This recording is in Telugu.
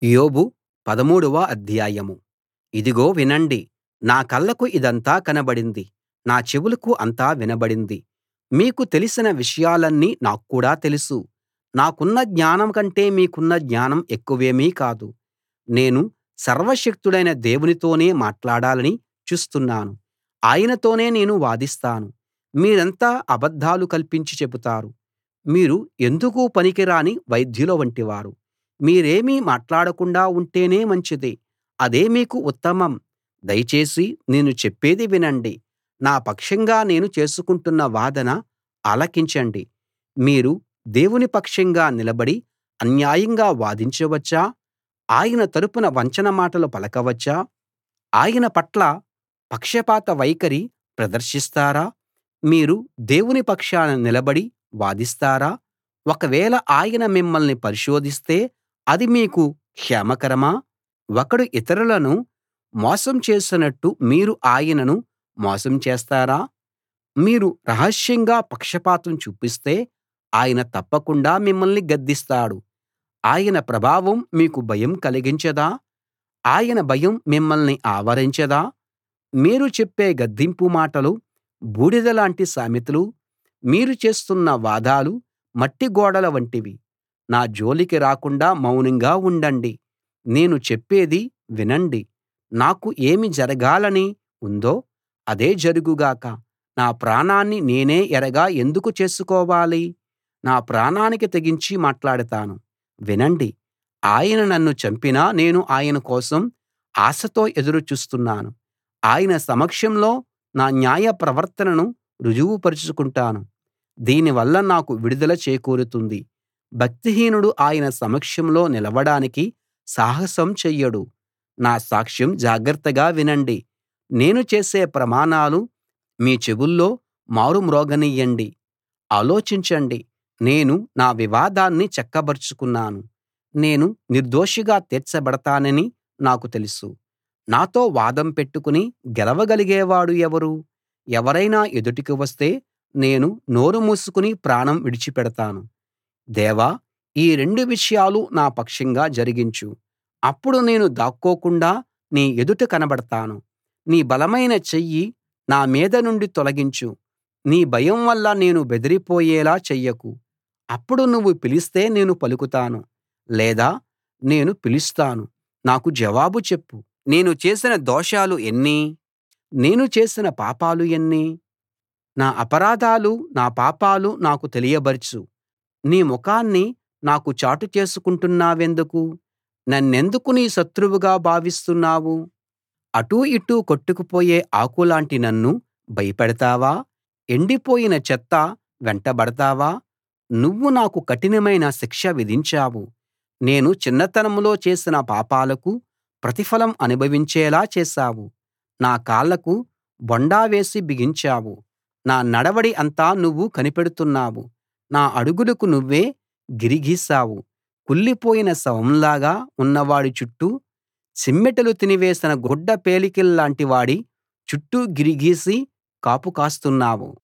యోబు 13వ అధ్యాయం. ఇదిగో వినండి, నా కళ్ళకు ఇదంతా కనబడింది, నా చెవులకు అంతా వినబడింది. మీకు తెలిసిన విషయాలన్నీ నాక్కూడా తెలుసు. నాకున్న జ్ఞానం కంటే మీకున్న జ్ఞానం ఎక్కువేమీ కాదు. నేను సర్వశక్తుడైన దేవునితోనే మాట్లాడాలని చూస్తున్నాను. ఆయనతోనే నేను వాదిస్తాను. మీరంతా అబద్ధాలు కల్పించి చెబుతారు. మీరు ఎందుకూ పనికిరాని వైద్యుల వంటివారు. మీరేమీ మాట్లాడకుండా ఉంటేనే మంచిది. అదే మీకు ఉత్తమం. దయచేసి నేను చెప్పేది వినండి. నా పక్షంగా నేను చేసుకుంటున్న వాదన ఆలకించండి. మీరు దేవుని పక్షంగా నిలబడి అన్యాయంగా వాదించవచ్చా? ఆయన తరపున వంచన మాటలు పలకవచ్చా? ఆయన పట్ల పక్షపాత వైఖరి ప్రదర్శిస్తారా? మీరు దేవుని పక్షాన నిలబడి వాదిస్తారా? ఒకవేళ ఆయన మిమ్మల్ని పరిశోధిస్తే అది మీకు క్షేమకరమా? ఒకడు ఇతరులను మోసం చేసినట్టు మీరు ఆయనను మోసం చేస్తారా? మీరు రహస్యంగా పక్షపాతం చూపిస్తే ఆయన తప్పకుండా మిమ్మల్ని గద్దిస్తాడు. ఆయన ప్రభావం మీకు భయం కలిగించదా? ఆయన భయం మిమ్మల్ని ఆవరించదా? మీరు చెప్పే గద్దింపు మాటలు బూడిదలాంటి సామెతలు, మీరు చేస్తున్న వాదాలు మట్టి గోడల వంటివి. నా జోలికి రాకుండా మౌనంగా ఉండండి. నేను చెప్పేది వినండి. నాకు ఏమి జరగాలని ఉందో అదే జరుగు గాక. నా ప్రాణాన్ని నేనే ఎరగా ఎందుకు చేసుకోవాలి? నా ప్రాణానికి తెగించి మాట్లాడతాను. వినండి, ఆయన నన్ను చంపినా నేను ఆయన కోసం ఆశతో ఎదురు చూస్తున్నాను. ఆయన సమక్షంలో నా న్యాయ ప్రవర్తనను రుజువు పరుచుకుంటాను. దీనివల్ల నాకు విడుదల చేకూరుతుంది. భక్తిహీనుడు ఆయన సమక్షంలో నిలవడానికి సాహసం చెయ్యడు. నా సాక్ష్యం జాగ్రత్తగా వినండి. నేను చేసే ప్రమాణాలు మీ చెవుల్లో మారుమ్రోగనియ్యండి. ఆలోచించండి, నేను నా వివాదాన్ని చక్కబరచుకున్నాను. నేను నిర్దోషిగా తీర్చబడతానని నాకు తెలుసు. నాతో వాదం పెట్టుకుని గెలవగలిగేవాడు ఎవరు? ఎవరైనా ఎదుటికి వస్తే నేను నోరు మూసుకుని ప్రాణం విడిచిపెడతాను. దేవా, ఈ రెండు విషయాలు నా పక్షంగా జరిగించు. అప్పుడు నేను దాక్కోకుండా నీ ఎదుట కనబడతాను. నీ బలమైన చెయ్యి నా మీద నుండి తొలగించు. నీ భయం వల్ల నేను బెదిరిపోయేలా చెయ్యకు. అప్పుడు నువ్వు పిలిస్తే నేను పలుకుతాను, లేదా నేను పిలుస్తాను. నాకు జవాబు చెప్పు. నేను చేసిన దోషాలు ఎన్ని? నేను చేసిన పాపాలు ఎన్ని? నా అపరాధాలు, నా పాపాలు నాకు తెలియబరచు. నీ ముఖాన్ని నాకు చాటు చేసుకుంటున్నావెందుకు? నన్నెందుకు నీ శత్రువుగా భావిస్తున్నావు? అటూ ఇటూ కొట్టుకుపోయే ఆకులాంటి నన్ను భయపెడతావా? ఎండిపోయిన చెత్త వెంటబడతావా? నువ్వు నాకు కఠినమైన శిక్ష విధించావు. నేను చిన్నతనంలో చేసిన పాపాలకు ప్రతిఫలం అనుభవించేలా చేశావు. నా కాళ్లకు బొండ వేసి బిగించావు. నా నడవడి అంతా నువ్వు కనిపెడుతున్నావు. నా అడుగులకు నువ్వే గిరి గీశావు. కుళ్ళిపోయిన శవంలాగా ఉన్నవాడి చుట్టూ, చిమ్మెటలు తినివేసిన గుడ్డ పేలికల్లాంటి వాడి చుట్టూ గిరి గీసి కాపు కాస్తున్నావు.